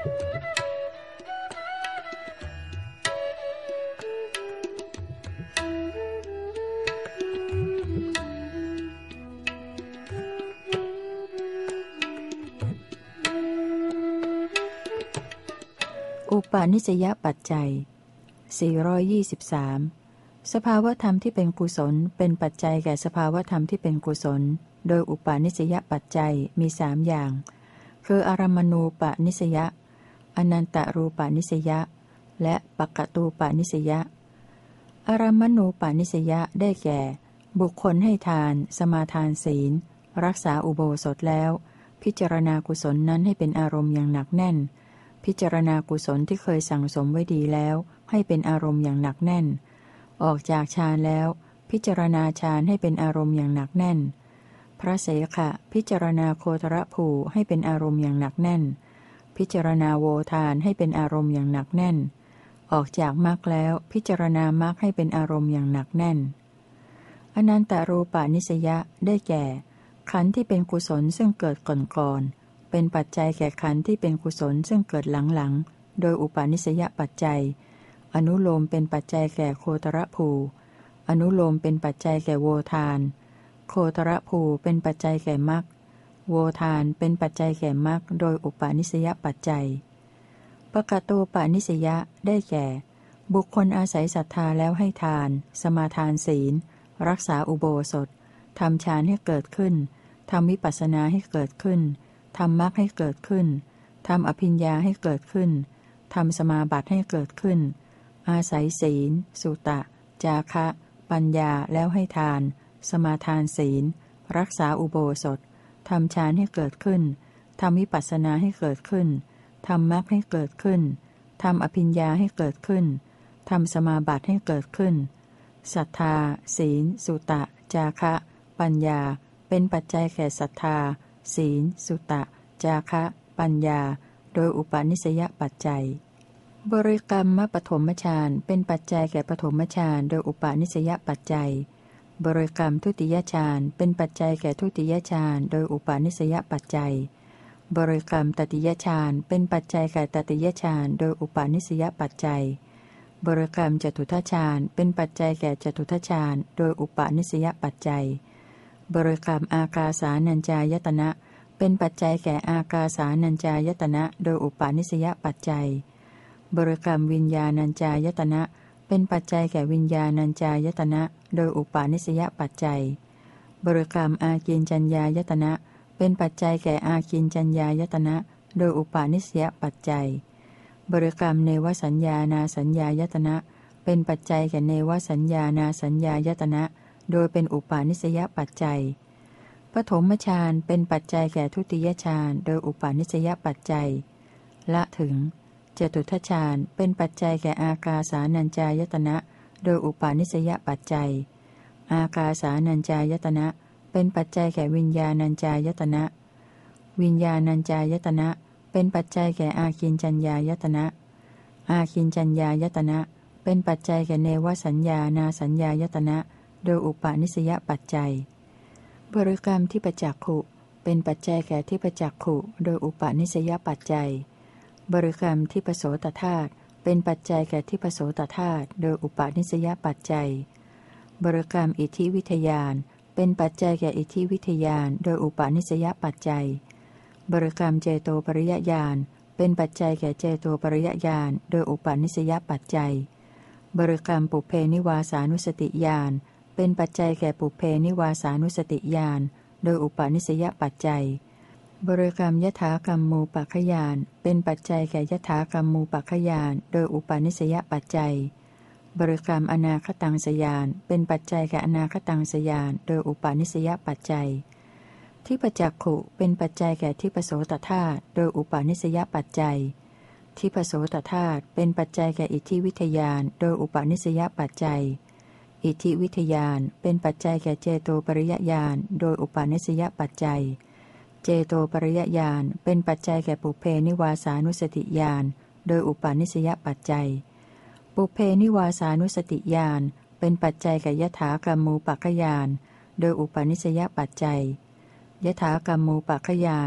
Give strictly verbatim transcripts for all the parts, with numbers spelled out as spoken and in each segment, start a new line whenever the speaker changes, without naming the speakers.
อุปาณิสยปัจจัยสี่ร้อยยี่สิบสามสภาวธรรมที่เป็นกุศลเป็นปัจจัยแก่สภาวธรรมที่เป็นกุศลโดยอุปาณิสยปัจจัยมีสามอย่างคืออารัมมณูปนิสยอนันตรูปนิสยและปักกตูปนิสยอารัมมณูปนิสยได้แก่บุคคลให้ทานสมาทานศีลรักษาอุโบสถแล้วพิจารณากุศลนั้นให้เป็นอารมณ์อย่างหนักแน่นพิจารณากุศลที่เคยสั่งสมไว้ดีแล้วให้เป็นอารมณ์อย่างหนักแน่นออกจากฌานแล้วพิจารณาฌานให้เป็นอารมณ์อย่างหนักแน่นพระเสขะพิจารณาโคตรภูให้เป็นอารมณ์อย่างหนักแน่นพิจารณาโวทานให้เป็นอารมณ์อย่างหนักแน่นออกจากมรรคแล้วพิจารณามรรคให้เป็นอารมณ์อย่างหนักแน่นอนันตรูปนิสยได้แก่ขันธ์ที่เป็นกุศลซึ่งเกิดก่อนๆเป็นปัจจัยแก่ขันธ์ที่เป็นกุศลซึ่งเกิดหลังๆโดยอุปาณิสยปัจจัยอนุโลมเป็นปัจจัยแก่โคตรภูอนุโลมเป็นปัจจัยแก่โวทานโคตรภูเป็นปัจจัยแก่มรรคโวทานเป็นปัจจัยแก่มรรคโดยอุปาณิสยปัจจัยปักกตูปนิสยได้แก่บุคคลอาศัยศรัทธาแล้วให้ทานสมาทานศีลรักษาอุโบสถทำฌานให้เกิดขึ้นทำวิปัสสนาให้เกิดขึ้นทำมรรคให้เกิดขึ้นทำอภิญญาให้เกิดขึ้นทำสมาบัติให้เกิดขึ้นอาศัยศีลสุตะจาคะปัญญาแล้วให้ทานสมาทานศีลรักษาอุโบสถทำฌานให้เกิดขึ้นทำวิปัสสนาให้เกิดขึ้นทำมรรคให้เกิดขึ้นทำอภิญญาให้เกิดขึ้นทำสมาบัติให้เกิดขึ้นศรัทธาศีลสุตะจาคะปัญญาเป็นปัจจัยแก่ศรัทธาศีลสุตะจาคะปัญญาโดยอุปาณิสยปัจจัยบริกรรมปฐมฌานเป็นปัจจัยแก่ปฐมฌานโดยอุปาณิสยปัจจัยบริกรรมทุติยฌานเป็นปัจจัยแก่ทุติยฌานโดยอุปาณิสยปัจจัยบริกรรมตติยฌานเป็นปัจจัยแก่ตติยฌานโดยอุปาณิสยปัจจัยบริกรรมจตุทัชฌานเป็นปัจจัยแก่จตุทัชฌานโดยอุปาณิสยปัจจัยบริกรรมอากาสานัญจายตนะเป็นปัจจัยแก่อากาสานัญจายตนะโดยอุปาณิสยปัจจัยบริกรรมวิญญาณัญจายตนะเป็นปัจจัยแก่วิญญาณัญจายตนะโดยอุปาณิสยปัจจัยบริกรรมอากินจัญญายตนะเป็นปัจจัยแก่อากินจัญญายตนะโดยอุปาณิสยปัจจัยบริกรรมเนวสัญญานาสัญญายตนะเป็นปัจจัยแก่เนวสัญญานาสัญญายตนะโดยเป็นอุปาณิสยปัจจัยปฐมฌานเป็นปัจจัยแก่ทุติยฌานโดยอุปาณิสยปัจจัยละถึงจตุทัชฌานเป็นปัจจัยแก่อากาสานัญจายตนะโดยอุปาณิสยปัจจัยอากาสานัญจายตนะเป็นปัจจัยแก่วิญญาณัญจายตนะวิญญาณัญจายตนะเป็นปัจจัยแก่อาคินจัญญายตนะอาคินจัญญายตนะเป็นปัจจัยแก่เนวสัญญานาสัญญายตนะโดยอุปาณิสยปัจจัยบริกรรมที่ประจักขุเป็นปัจจัยแก่ที่ประจักขุโดยอุปาณิสยปัจจัยบริกรรมที่ปโสตธาตุเป็นปัจจัยแก่ที่ปโสตธาตุโดยอุปาณิสยปัจจัยบริกรรมอิทธิวิทยานเป็นปัจจัยแก่อิทธิวิทยานโดยอุปาณิสยปัจจัยบริกรรมเจโตปริยญาณเป็นปัจจัยแก่เจโตปริยญาณโดยอุปาณิสยปัจจัยบริกรรมปุเพนิวาสานุสติญาณเป็นปัจจัยแก่ปุเพนิวาสานุสติญาณโดยอุปาณิสยปัจจัยบริกรรมยถากรรมูปัฏฐญาณเป็นปัจจัยแก่ยถากรรมูปัฏฐญาณโดยอุปาณิสยปัจจัยบริกรรมอนาคตังสยานเป็นปัจจัยแก่อนาคตังสยานโดยอุปาณิสยปัจจัยทิปจักขุเป็นปัจจัยแก่ทิปโสตธาตุโดยอุปาณิสยปัจจัยทิปโสตธาตุเป็นปัจจัยแก่อิทธิวิทยานโดยอุปาณิสยปัจจัยอิทธิวิทยานเป็นปัจจัยแก่เจโตปริยญาณโดยอุปาณิสยปัจจัยเจโตปริยญาณเป็นปัจจัยแก่ปุเพนิวาสานุสติญาณโดยอุปาณิสยปัจจัยปุเพนิวาสานุสติญาณเป็นปัจจัยแก่ยถากรรมูปัฏฐญาณโดยอุปาณิสยปัจจัยยถากรรมูปัฏฐญาณ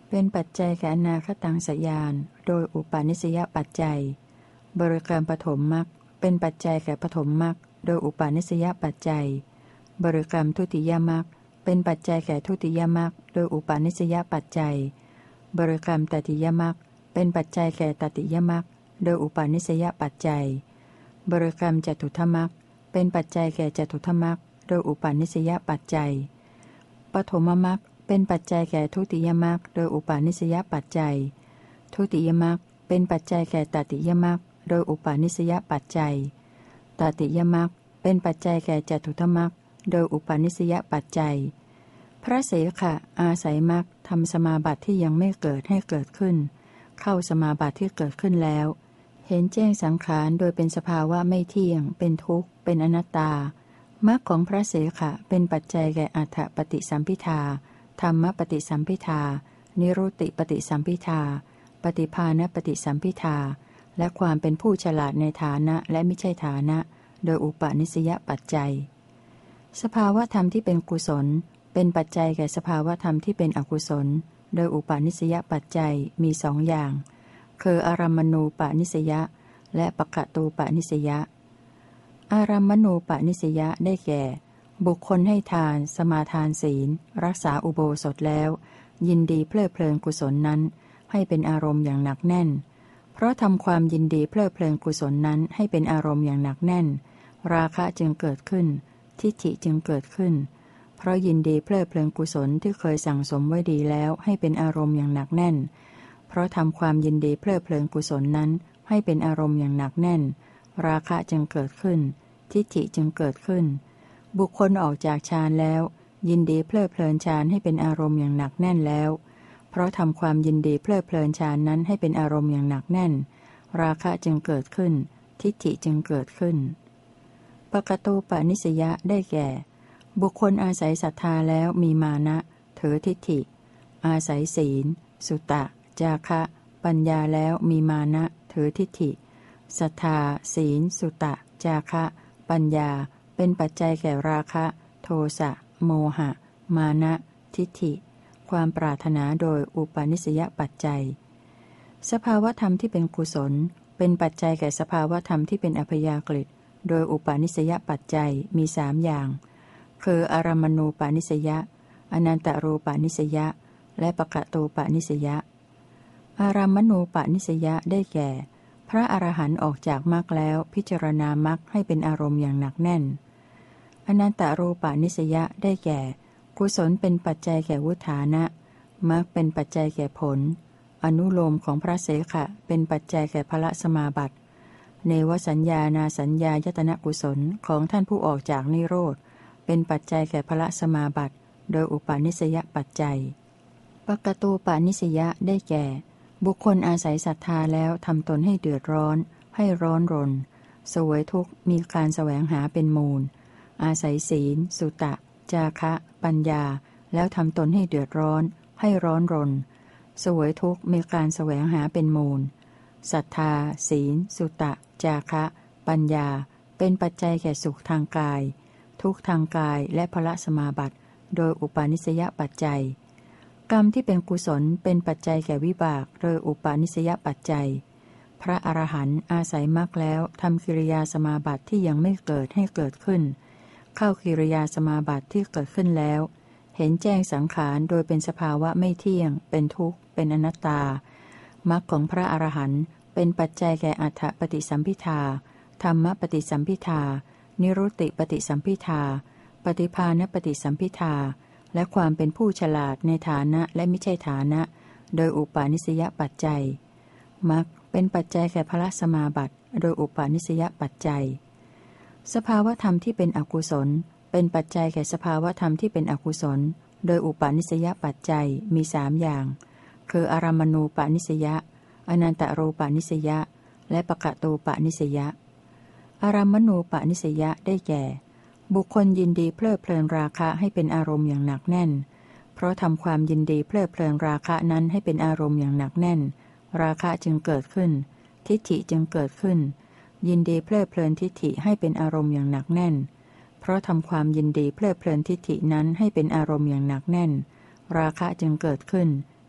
เป็นปัจจัยแก่อนาคตังสยานโดยอุปาณิสยปัจจัยบริกรรมปฐมมรรคเป็นปัจจัยแก่ปฐมมรรคโดยอุปาณิสยปัจจัยบริกรรมทุติยมรรคเป็นปัจจัยแก่ทุติยมรรคโดยอุปาณิสยปัจจัยบริกรรมตติยมรรคเป็นปัจจัยแก่ตติยมรรคโดยอุปาณิสยปัจจัยบริกรรมจตุถมรรคเป็นปัจจัยแก่จตุถมรรคโดยอุปาณิสยปัจจัยปฐมมรรคเป็นปัจจัยแก่ทุติยมรรคโดยอุปาณิสยปัจจัยทุติยมรรคเป็นปัจจัยแก่ตติยมรรคโดยอุปาณิสยปัจจัยตติยมรรคเป็นปัจจัยแก่จตุถมรรคโดยอุปาณิสยปัจจัยพระเสขะอาศัยมรรคทำสมาบัติที่ยังไม่เกิดให้เกิดขึ้นเข้าสมาบัติที่เกิดขึ้นแล้วเห็นแจ้งสังขารโดยเป็นสภาวะไม่เที่ยงเป็นทุกข์เป็นอนัตตามรรคของพระเสขะเป็นปัจจัยแก่อัฏฐปฏิสัมภิทาธรรมปฏิสัมภิทานิรุตติปฏิสัมภิทาปฏิภาณปฏิสัมภิทาและความเป็นผู้ฉลาดในฐานะและไม่ใช่ฐานะโดยอุปาณิสยปัจจัยสภาวะธรรมที่เป็นกุศลเป็นปัจจัยแก่สภาวะธรรมที่เป็นอกุศลโดยอุปาณิสยปัจจัยมีสองอย่างคืออารัมมณูปนิสยและปกตูปนิสยอารัมมณูปนิสยได้แก่บุคคลให้ทานสมาทานศีลรักษาอุโบสถแล้วยินดีเพลิดเพลินกุศลนั้นให้เป็นอารมณ์อย่างหนักแน่นเพราะทำความยินดีเพลิดเพลินกุศลนั้นให้เป็นอารมณ์อย่างหนักแน่นราคะจึงเกิดขึ้นทิฏฐิจึงเกิดขึ้นเพราะยินดีเพลิดเพลินกุศลที่เคยสั่งสมไว้ดีแล้วให้เป็นอารมณ์อย่างหนักแน่นเพราะทำความยินดีเพลิดเพลินกุศลนั้นให้เป็นอารมณ์อย่างหนักแน่นราคะจึงเกิดขึ้นทิฏฐิจึงเกิดขึ้นบุคคลออกจากฌานแล้วยินดีเพลิดเพลินฌานให้เป็นอารมณ์อย่างหนักแน่นแล้วเพราะทำความยินดีเพลิดเพลินฌานนั้นให้เป็นอารมณ์อย่างหนักแน่นราคะจึงเกิดขึ้นทิฏฐิจึงเกิดขึ้นปกตูปนิสยได้แก่บุคคลอาศัยศรัทธาแล้วมีมานะถือทิฏฐิอาศัยศีลสุตะจาคะปัญญาแล้วมีมานะถือทิฏฐิศรัทธาศีลสุตะจาคะปัญญาเป็นปัจจัยแก่ราคะโทสะโมหะมานะทิฏฐิความปรารถนาโดยอุปาณิสยปัจจัยสภาวธรรมที่เป็นกุศลเป็นปัจจัยแก่สภาวธรรมที่เป็นอัพยากฤิโดยอุปาณิสยปัจจัยมีสามอย่างคืออารัมมณูปาณิสยอนันตรูปาณิสยและปกตูปาณิสยอารัมมณูปาณิสยได้แก่พระอรหันต์ออกจากมรรคแล้วพิจารณามรรคให้เป็นอารมณ์อย่างหนักแน่นอนันตรูปาณิสยได้แก่กุศลเป็นปัจจัยแก่วุฒานะมรรคเป็นปัจจัยแก่ผลอนุโลมของพระเสขะเป็นปัจจัยแก่พละสมาบัติเนวสัญญานาสัญญายตนะกุศลของท่านผู้ออกจากนิโรธเป็นปัจจัยแก่พละสมาบัติโดยอุปาณิสยปัจจัยปกตูปาณิสยได้แก่บุคคลอาศัยศรัทธาแล้วทำตนให้เดือดร้อนให้ร้อนรนเสวยทุกข์มีการแสวงหาเป็นมูลอาศัยศีลสุตะจาคะปัญญาแล้วทำตนให้เดือดร้อนให้ร้อนรนเสวยทุกข์มีการแสวงหาเป็นมูลศรัทธาศีลสุตะจาคะปัญญาเป็นปัจจัยแก่สุขทางกายทุกข์ทางกายและพละสมาบัติโดยอุปาณิสยปัจจัยกรรมที่เป็นกุศลเป็นปัจจัยแก่วิบากโดยอุปาณิสยปัจจัยพระอรหันต์อาศัยมรรคแล้วทำกิริยาสมาบัติที่ยังไม่เกิดให้เกิดขึ้นเข้ากิริยาสมาบัติที่เกิดขึ้นแล้วเห็นแจ้งสังขารโดยเป็นสภาวะไม่เที่ยงเป็นทุกข์เป็นอนัตตามรรคของพระอรหันต์เป็นปัจจัยแก่อัฏฐปฏิสัมภิทาธรรมปฏิสัมภิทานิรุตติปฏิสัมภิทาปฏิภาณปฏิสัมภิทาและความเป็นผู้ฉลาดในฐานะและไม่ใช่ฐานะโดยอุปาณิสยปัจจัยมรรคเป็นปัจจัยแก่พละสมาบัติโดยอุปาณิสยปัจจัยสภาวธรรมที่เป็นอกุศลเป็นปัจจัยแก่สภาวธรรมที่เป็นอกุศลโดยอุปาณิสยปัจจัยมีสามอย่างคืออารัมมณูปาณิสยอนันตรูปาณิสยและปกตูปาณิสยอารัมมณูปาณิสยได้แก่บุคคลยินดีเพลิดเพลินราคะให้เป็นอารมณ์อย่างหนักแน่นเพราะทำความยินดีเพลิดเพลินราคะนั้นให้เป็นอารมณ์อย่างหนักแน่นราคะจึงเกิดขึ้นทิฏฐิจึงเกิดขึ้นยินดีเพลิดเพลินทิฏฐิให้เป็นอารมณ์อย่างหนักแน่นเพราะทำความยินดีเพลิดเพลินทิฏฐินั้นให้เป็นอารมณ์อย่างหนักแน่นราคะจึงเกิดขึ้น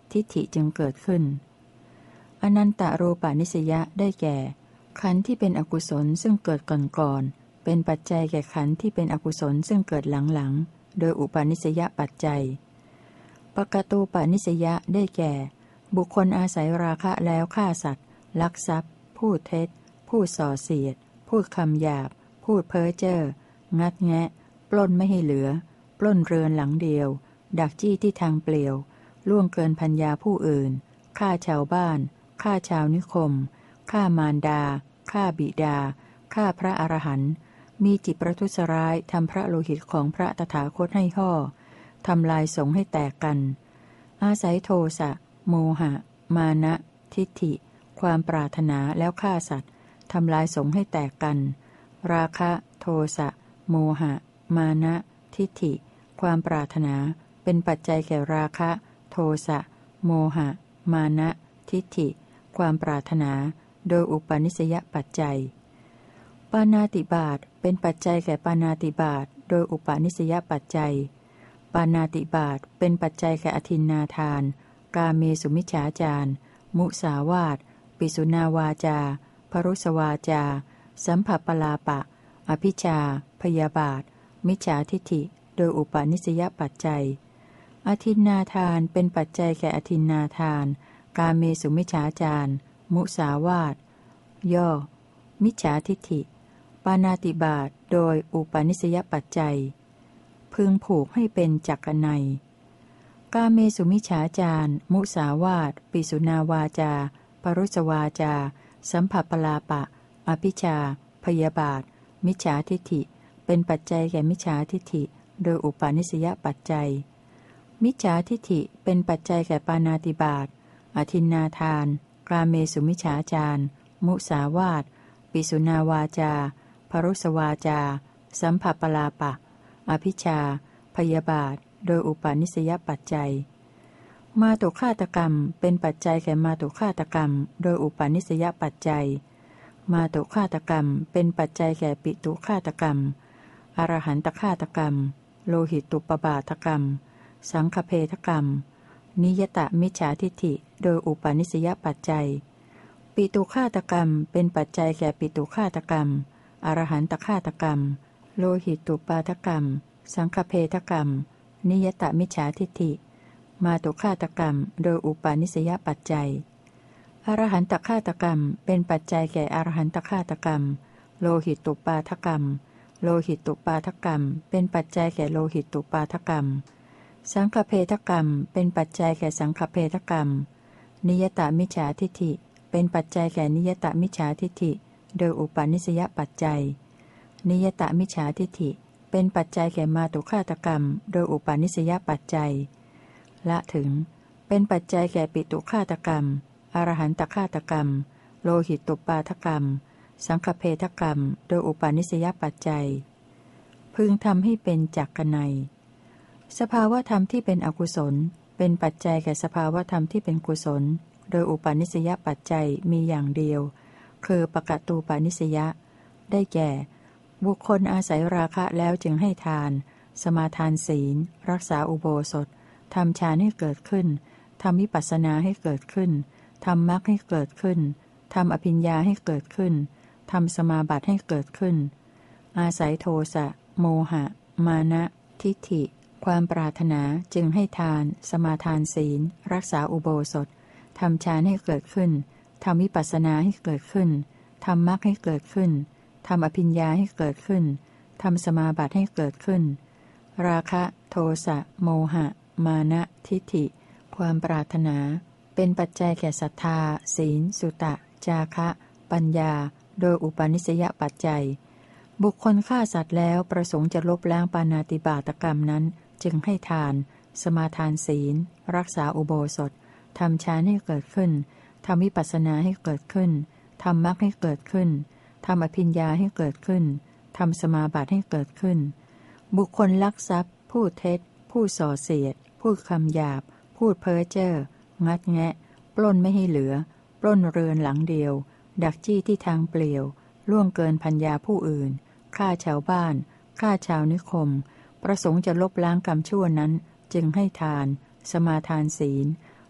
ทิฏฐิจึงเกิดขึ้นอนันตรูปานิสยะได้แก่ขันธ์ที่เป็นอกุศลซึ่งเกิดก่อนๆเป็นปัจจัยแก่ขันธ์ที่เป็นอกุศลซึ่งเกิดหลังๆโดยอุปาณิสยปัจจัยปกตูปานิสยะได้แก่บุคคลอาศัยราคะแล้วฆ่าสัตว์ลักทรัพย์พูดเท็จพูดส่อเสียดพูดคำหยาบพูดเพ้อเจ้องัดแงะปล้นไม่ให้เหลือปล้นเรือนหลังเดียวดักจี้ที่ทางเปลี่ยวล่วงเกินพัญญาผู้อื่นฆ่าชาวบ้านฆ่าชาวนิคมฆ่ามารดาฆ่าบิดาฆ่าพระอรหันต์มีจิตประทุษร้ายทำพระโลหิตของพระตถาคตให้ห่อทำลายสงฆ์ให้แตกกันอาศัยโทสะโมหะมานะทิฏฐิความปรารถนาแล้วฆ่าสัตว์ทำลายสงฆ์ให้แตกกันราคะโทสะโมหะมานะทิฏฐิความปรารถนาเป็นปัจจัยแก่ราคะโทสะโมหะมานะทิฏฐิความปรารถนาโดยอุปาณิสยปัจจัยปาณาติบาตเป็นปัจจัยแก่ปาณาติบาตโดยอุปาณิสยปัจจัยปาณาติบาตเป็นปัจจัยแก่อทินนาทานกาเมสุมิจฉาจารมุสาวาทปิสุนาวาจาพรุสวาจาสัมผัสปลาปะอภิชาพยาบาทมิจฉาทิฏฐิโดยอุปาณิสยปัจจัยอทินนาทานเป็นปัจจัยแก่อทินนาทานกาเมสุมิจฉาจารมุสาวาทย่อมิจฉาทิฏฐิปาณาติบาตโดยอุปาณิสยปัจจัยพึงผูกให้เป็นจักนัยกาเมสุมิจฉาจารมุสาวาทปิสุนาวาจาปรุสวาจาสัมผัสปลาปะอภิชาพยาบาทมิจฉาทิฏฐิเป็นปัจจัยแก่มิจฉาทิฏฐิโดยอุปาณิสยปัจจัยมิจฉาทิฏฐิเป็นปัจจัยแก่ปาณาติบาตอทินนาทานกาเมสุมิจฉาจารมุสาวาทปิสุนาวาจาพรุสวาจาสัมผัสปลาปะอภิชาพยาบาทโดยอุปาณิสยปัจจัยมาตุฆาตกรรมเป็นปัจจัยแก่มาตุฆาตกรรมโดยอุปาณิสยปัจจัยมาตุฆาตกรรมเป็นปัจจัยแก่ปิตุฆาตกรรมอรหันตฆาตกรรมโลหิตตุปบาทกรรมสังฆเพทกรรมนิยตมิจฉาทิฏฐิโดยอุปาณิสยปัจจัยปิตุฆาตกรรมเป็นปัจจัยแก่ปิตุฆาตกรรมอรหันตฆาตกรรมโลหิตตุปาทกรรมสังฆเพทกรรมนิยตมิจฉาทิฏฐิมาตุฆาตกรรมโดยอุปาณิสยปัจจัยอรหันตฆาตกรรมเป็นปัจจัยแก่อรหันตฆาตกรรมโลหิตตุปาทกรรมโลหิตตุปาทกรรมเป็นปัจจัยแก่โลหิตตุปาทกรรมสังฆเพทกรรมเป็นปัจจัยแก่สังฆเพทกรรมนิยตมิจฉาทิฏฐิเป็นปัจจัยแก่นิยตมิจฉาทิฏฐิโดยอุปาณิสยปัจจัยนิยตมิจฉาทิฏฐิเป็นปัจจัยแก่มาตุฆาตกรรมโดยอุปาณิสยปัจจัยละถึงเป็นปัจจัยแก่ปิตุฆาตกรรมอรหันตฆาตกรรมโลหิตตุปาทกรรมสังฆเพทกรรมโดยอุปาณิสยปัจจัยพึงทำให้เป็นจักนัยสภาวธรรมที่เป็นอกุศลเป็นปัจจัยแก่สภาวธรรมที่เป็นกุศลโดยอุปาณิสยปัจจัยมีอย่างเดียวคือปกตูปานิสยได้แก่บุคคลอาศัยราคะแล้วจึงให้ทานสมาทานศีลรักษาอุโบสถทำฌานให้เกิดขึ้นทำวิปัสสนาให้เกิดขึ้นทำมรรคให้เกิดขึ้นทำอภิญญาให้เกิดขึ้นทำสมาบัติให้เกิดขึ้นอาศัยโทสะโมหะมานะทิฏฐิความปรารถนาจึงให้ทานสมาทานศีลรักษาอุโบสถทำฌานให้เกิดขึ้นทำวิปัสสนาให้เกิดขึ้นทำมรรคให้เกิดขึ้นทำอภิญญาให้เกิดขึ้นทำสมาบัติให้เกิดขึ้นราคะโทสะโมหะมานะทิฏฐิความปรารถนาเป็นปัจจัยแก่ศรัทธาศีลสุตะจาคะปัญญาโดยอุปาณิสยปัจจัยบุคคลฆ่าสัตว์แล้วประสงค์จะลบล้างปาณาติบาตกรรมนั้นจึงให้ทานสมาทานศีลรักษาอุโบสถทำฌานให้เกิดขึ้นทำวิปัสสนาให้เกิดขึ้นทำมรรคให้เกิดขึ้นทำอภิญญาให้เกิดขึ้นทำสมาบัติให้เกิดขึ้นบุคคลลักทรัพย์พูดเท็จพูดส่อเสียดพูดคำหยาบพูดเพ้อเจ้องัดแงะปล้นไม่ให้เหลือปล้นเรือนหลังเดียวดักจี้ที่ทางเปลี่ยวล่วงเกินพัญญาผู้อื่นฆ่าชาวบ้านฆ่าชาวนิคมประสงค์จะลบล้างกรรมชั่วนั้นจึงให้ทานสมาทานศีล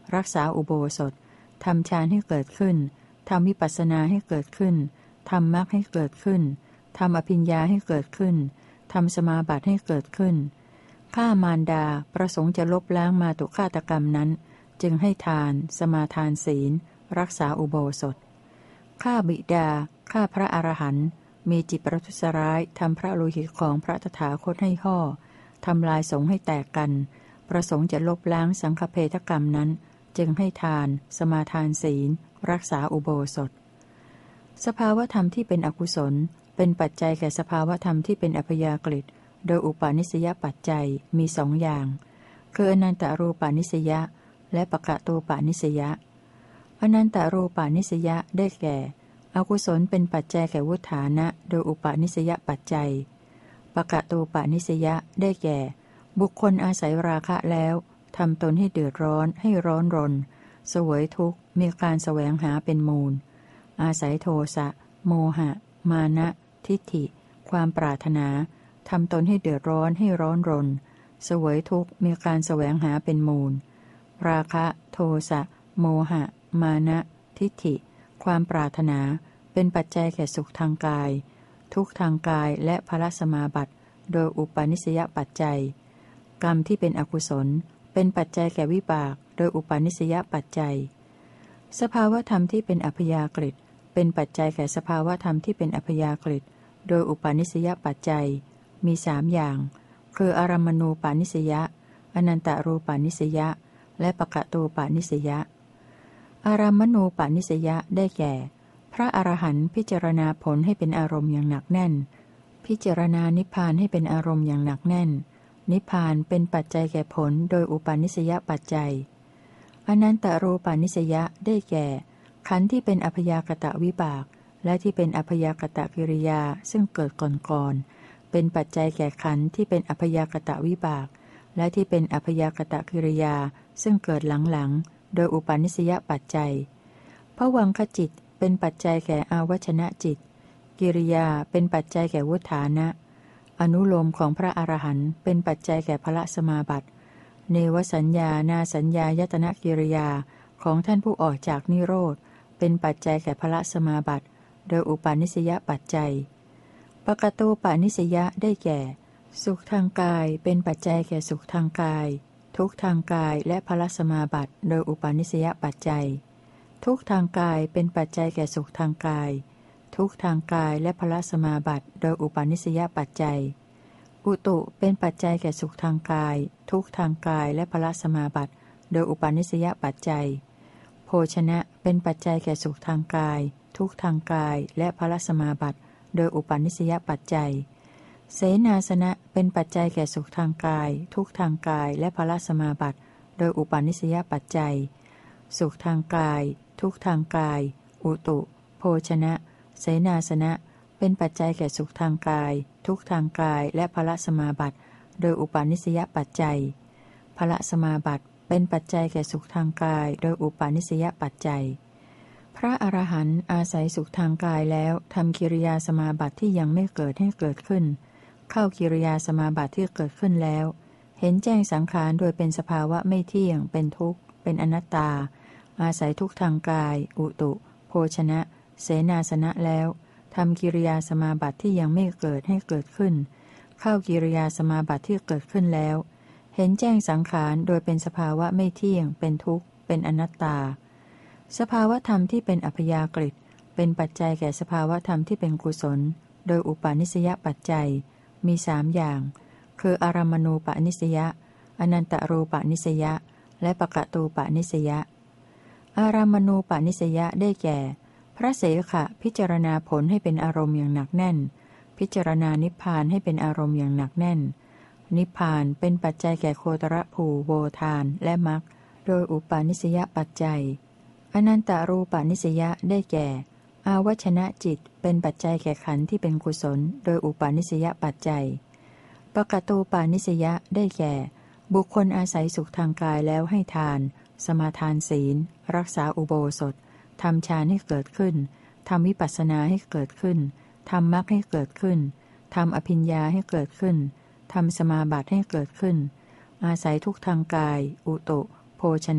รักษาอุโบสถทำฌานให้เกิดขึ้นทำวิปัสสนาให้เกิดขึ้นทำมรรคให้เกิดขึ้นทำอภิญญาให้เกิดขึ้นทำสมาบัติให้เกิดขึ้นฆ่ามารดาประสงค์จะลบล้างมาตุฆาตกรรมนั้นจึงให้ทานสมาทานศีลรักษาอุโบสถฆ่าบิดาฆ่าพระอรหันต์มีจิตประทุษร้ายทำพระโลหิตของพระตถาคตให้ห่อทำลายสงฆ์ให้แตกกันประสงค์จะลบล้างสังฆเพทกรรมนั้นจึงให้ทานสมาทานศีลรักษาอุโบสถสภาวธรรมที่เป็นอกุศลเป็นปัจจัยแก่สภาวธรรมที่เป็นอัพยากฤิโดยอุปาณิสยปัจจัยมีสองอย่างคืออนันตรูปาณิสยและปกตูปาณิสยอนันตรูปาณิสยได้แก่อกุศลเป็นปัจจัยแก่วุฒานะโดยอุปาณิสยปัจจัยปกตูปาณิสยได้แก่บุคคลอาศัยราคะแล้วทำตนให้เดือดร้อนให้ร้อนรนเสวยทุกข์มีการแสวงหาเป็นมูลอาศัยโทสะโมหะมานะทิฏฐิความปรารถนาทำตนให้เดือดร้อนให้ร้อนรนเสวยทุกข์มีการแสวงหาเป็นมูลราคะโทสะโมหะมานะทิฏฐิความปรารถนาเป็นปัจจัยแก่สุขทางกายทุกข์ทางกายและภลสมาบัติโดยอุปาณิสยปัจจัยกรรมที่เป็นอกุศลเป็นปัจจัยแก่วิบากโดยอุปาณิสยปัจจัยสภาวธรรมที่เป็นอัพยากฤิเป็นปัจจัยแก่สภาวธรรมที่เป็นอัพยากฤิโดยอุปาณิสยปัจจัยมีสามอย่างคืออารัมมณูปาณิสยอนันตรูปาณิสยและปกตูปาณิสยอารัมมณูปาณิสยได้แก่พระอรหันต์พิจารณาผลให้เป็นอารมณ์อย่างหนักแน่นพิจารณานิพพานให้เป็นอารมณ์อย่างหนักแน่นนิพพานเป็นปัจจัยแก่ผลโดยอุปาณิสยปัจจัยอนันตรูปาณิสยได้แก่ขันธ์ที่เป็นอัพยากตะวิบากและที่เป็นอัพยากตะกิริยาซึ่งเกิดก่อนๆเป็นปัจจัยแก่ขันธ์ที่เป็นอัพยากตะวิบากและที่เป็นอัพยากตะกิริยาซึ่งเกิดหลังๆโดยอุปาณิสยปัจจัยภวังคจิตเป็นปัจจัยแก่อาวชนะจิตกิริยาเป็นปัจจัยแก่วุฒานะอนุโลมของพระอรหันต์เป็นปัจจัยแก่พระสมาบัติเนวสัญญานาสัญญายตนะกิริยาของท่านผู้ออกจากนิโรธเป็นปัจจัยแก่พระสมาบัติโดยอุปาณิสยปัจจัยปกตูปาณิสยได้แก่สุขทางกายเป็นปัจจัยแก่สุขทางกายทุกทางกายและพระสมาบัติโดยอุปาณิสยปัจจัยทุกทางกายเป็นปัจจัยแก่สุขทางกายทุกทางกายและพระสมาบัติโดยอุปาณิสยปัจจัยอุตุเป็นปัจจัยแก่สุขทางกายทุกทางกายและพระสมาบัติโดยอุปาณิสยปัจจัยโภชนะเป็นปัจจัยแก่สุขทางกายทุกทางกายและพระสมาบัติโดยอุปาณิสยปัจจัยเสนาสนะเป็นปัจจัยแก่สุขทางกายทุกทางกายและพระสมาบัติโดยอุปาณิสยปัจจัยสุขทางกายทุกทางกายอุตุโภชนะเสนาสนะเป็นปัจจัยแก่สุขทางกายทุกทางกายและพระสมาบัติโดยอุปาณิสยปัจจัยพระสมาบัติเป็นปัจจัยแก่สุขทางกายโดยอุปาณิสยปัจจัยพระอรหันต์อาศัยสุขทางกายแล้วทำกิริยาสมาบัติที่ยังไม่เกิดให้เกิดขึ้นเข้ากิริยาสมาบัติที่เกิดขึ้นแล้วเห็นแจ้งสังขารโดยเป็นสภาวะไม่เที่ยงเป็นทุกข์เป็นอนัตตาอาศัยทุกทางกายอุตุโภชนะเสนาสนะแล้วทำกิริยาสมาบัติที่ยังไม่เกิดให้เกิดขึ้นเข้ากิริยาสมาบัติที่เกิดขึ้นแล้วเห็นแจ้งสังขารโดยเป็นสภาวะไม่เที่ยงเป็นทุกข์เป็นอนัตตาสภาวธรรมที่เป็นอัพยากฤิเป็นปัจจัยแก่สภาวธรรมที่เป็นกุศลโดยอุปาณิสยปัจจัยมีสามอย่างคืออารัมมณูปนิสยอนันตรูปนิสยและปกตูปนิสยอารัมมณูปนิสยได้แก่พระเสขะพิจารณาผลให้เป็นอารมณ์อย่างหนักแน่นพิจารณานิพพานให้เป็นอารมณ์อย่างหนักแน่นนิพพานเป็นปัจจัยแก่โคตรภูโวทานและมรรคโดยอุปาณิสยปัจจัยอนันตรูปนิสยได้แก่อาวชนะจิตเป็นปัจจัยแก่ขันธ์ที่เป็นกุศลโดยอุปาณิสยปัจจัยปกตูปาณิสยได้แก่บุคคลอาศัยสุขทางกายแล้วให้ทานสมาทานศีลรักษาอุโบสถทำฌานให้เกิดขึ้นทำวิปัสสนาให้เกิดขึ้นทำมรรคให้เกิดขึ้นทำอภิญญาให้เกิดขึ้นทำสมาบัติให้เกิดขึ้นอาศัยทุกทางกายอุตุโภชนะ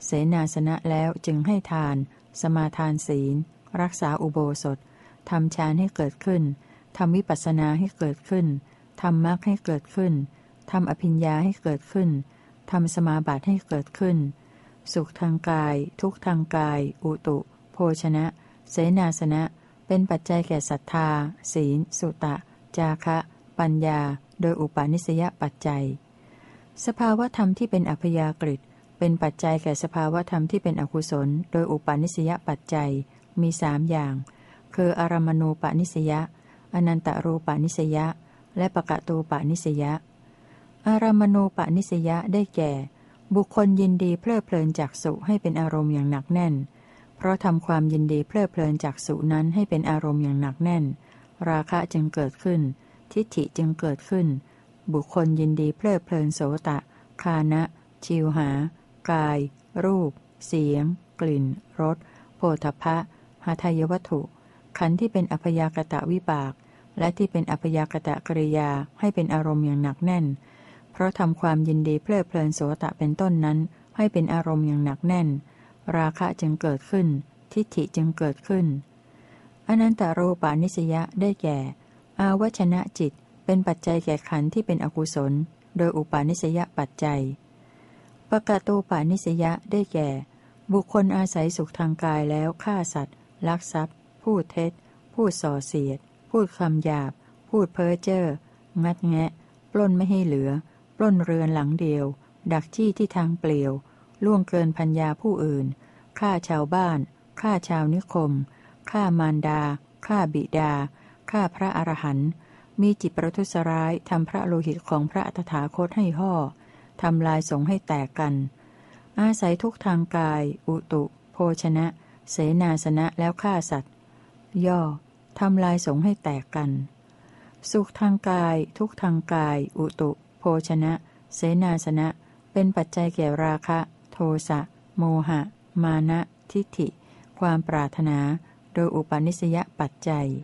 เสนาสนะแล้วจึงให้ทานสมาทานศีลรักษาอุโบสถทำฌานให้เกิดขึ้นทำวิปัสสนาให้เกิดขึ้นทำมรรคให้เกิดขึ้นทำอภิญญาให้เกิดขึ้นทำสมาบัติให้เกิดขึ้นสุขทางกายทุกข์ทางกายอุตุโภชนะเสนาสนะเป็นปัจจัยแก่ศรัทธาศีลสุตะจาคะปัญญาโดยอุปาณิสยปัจจัยสภาวธรรมที่เป็นอัพยากฤิเป็นปัจจัยแก่สภาวธรรมที่เป็นอกุศลโดยอุปาณิสยปัจจัยมีสามอย่างคืออารมณูปนิสยะอนันตรูปนิสยะและปะกะตูปนิสยะอารมณูปนิสยะได้แก่บุคคลยินดีเพลิดเพลินจักษุให้เป็นอารมณ์อย่างหนักแน่นเพราะทำความยินดีเพลิดเพลินจักษุนั้นให้เป็นอารมณ์อย่างหนักแน่นราคะจึงเกิดขึ้นทิฏฐิจึงเกิดขึ้นบุคคลยินดีเพลิดเพลินโสตะคานะชิวหากายรูปเสียงกลิ่นรสโผฏฐัพพะหทัยวัตถุขันธ์ที่เป็นอัพยากตะวิบากและที่เป็นอัพยากตะกริยาให้เป็นอารมณ์อย่างหนักแน่นเพราะทำความยินดีเพลิดเพลินโสตะเป็นต้นนั้นให้เป็นอารมณ์อย่างหนักแน่นราคะจึงเกิดขึ้นทิฏฐิจึงเกิดขึ้นอนันตรูปานิสยะได้แก่อาวชนะจิตเป็นปัจจัยแก่ขันธ์ที่เป็นอกุศลโดยอุปาณิสยปัจจัยปะกะตูปานิสยะได้แก่บุคคลอาศัยสุขทางกายแล้วฆ่าสัตว์ลักทรัพย์พูดเท็จพูดส่อเสียดพูดคำหยาบพูดเพ้อเจ้องัดแงะปล้นไม่ให้เหลือปล้นเรือนหลังเดียวดักจี้ที่ทางเปลี่ยวล่วงเกินพัญญาผู้อื่นฆ่าชาวบ้านฆ่าชาวนิคมฆ่ามารดาฆ่าบิดาฆ่าพระอรหันต์มีจิตประทุษร้ายทำพระโลหิตของพระตถาคตให้ห่อทำลายสงฆ์ให้แตกกันอาศัยทุกทางกายอุตุโภชนะเสนาสนะแล้วฆ่าสัตว์ย่อทำลายสงฆ์ให้แตกกันสุขทางกายทุกทางกายอุตุโภชนะเสนาสนะเป็นปัจจัยแก่ราคะโทสะโมหะมานะทิฏฐิความปรารถนาโดยอุปาณิสยปัจจัย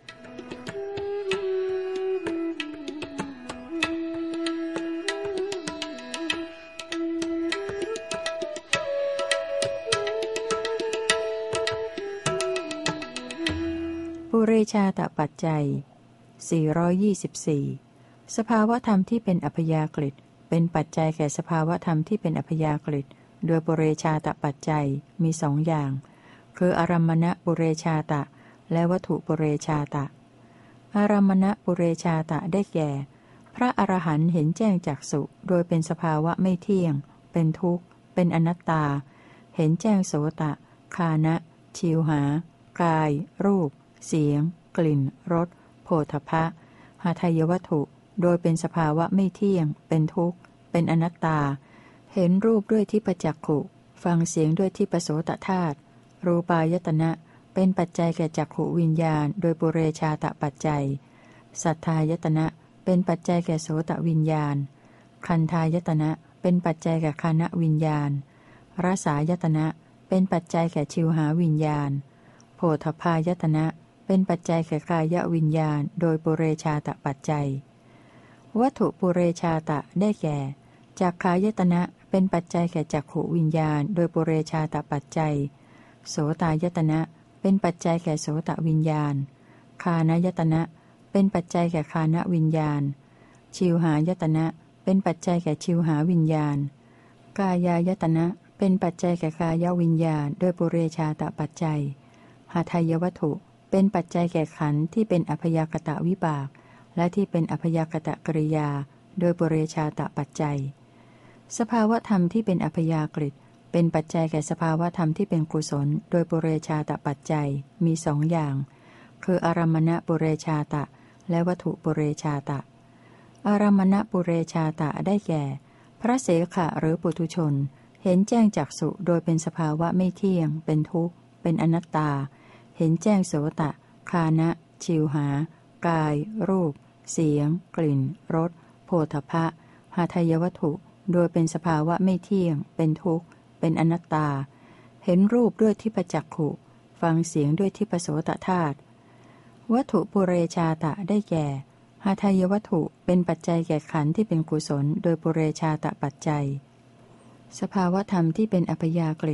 ปุเรชาตปัจจัยสี่ร้อยยี่สิบสี่สภาวธรรมที่เป็นอัพยากฤิเป็นปัจจัยแก่สภาวธรรมที่เป็นอัพยากฤิโดยปุเรชาตปัจจัยมีสองอย่างคืออารัมมณปุเรชาตะและวัตถุปุเรชาตะอารัมมณปุเรชาตะได้แก่พระอรหันต์เห็นแจ้งจักษุโดยเป็นสภาวะไม่เที่ยงเป็นทุกข์เป็นอนัตตาเห็นแจ้งโสตะคานะชิวหากายรูปเสียงกลิ่นรสโผฏฐัพพะหทัยวัตถุโดยเป็นสภาวะไม่เที่ยงเป็นทุกข์เป็นอนัตตาเห็นรูปด้วยทิพจักขุฟังเสียงด้วยทิพโสตธาตุรูปายตนะเป็นปัจจัยแก่จักขุวิญญาณโดยปุเรชาตปัจจัยสัทธายตนะเป็นปัจจัยแก่โสตวิญญาณคันธายตนะเป็นปัจจัยแก่คานวิญญาณรสายตนะเป็นปัจจัยแก่ชิวหาวิญญาณโผฏฐัพพายตนะเป็นปัจจัยแก่กายวิญญาณโดยปุเรชาตปัจจัยวัตถุปุเรชาตะได้แก่จักขายตนะเป็นปัจจัยแก่จักขุวิญญาณโดยปุเรชาตปัจจัยโสตายตนะเป็นปัจจัยแก่โสตวิญญาณคานายตนะเป็นปัจจัยแก่คานวิญญาณชิวหายตนะเป็นปัจจัยแก่ชิวหาวิญญาณกายายตนะเป็นปัจจัยแก่กายวิญญาณโดยปุเรชาตปัจจัยหทัยวัตถุเป็นปัจจัยแก่ขันธ์ที่เป็นอัพยากตะวิบากและที่เป็นอัพยากตะกริยาโดยปุเรชาตปัจจัยสภาวธรรมที่เป็นอัพยากฤิเป็นปัจจัยแก่สภาวธรรมที่เป็นกุศลโดยปุเรชาตปัจจัยมีสองอย่างคืออารัมมณปุเรชาตะและวัตถุปุเรชาตะอารัมมณปุเรชาตะได้แก่พระเสขะหรือปุถุชนเห็นแจ้งจักษุโดยเป็นสภาวะไม่เที่ยงเป็นทุกข์เป็นอนัตตาเห็นแจ้งโสตะคานะชิวหากายรูปเสียงกลิ่นรสโผฏฐัพพะหทัยวัตถุโดยเป็นสภาวะไม่เที่ยงเป็นทุกข์เป็นอนัตตาเห็นรูปด้วยทิพจักขุฟังเสียงด้วยทิพโสตธาตุวัตถุปุเรชาตะได้แก่หทัยวัตถุเป็นปัจจัยแก่ขันธ์ที่เป็นกุศลโดยปุเรชาตปัจจัยสภาวธรรมที่เป็นอัพยากฤิ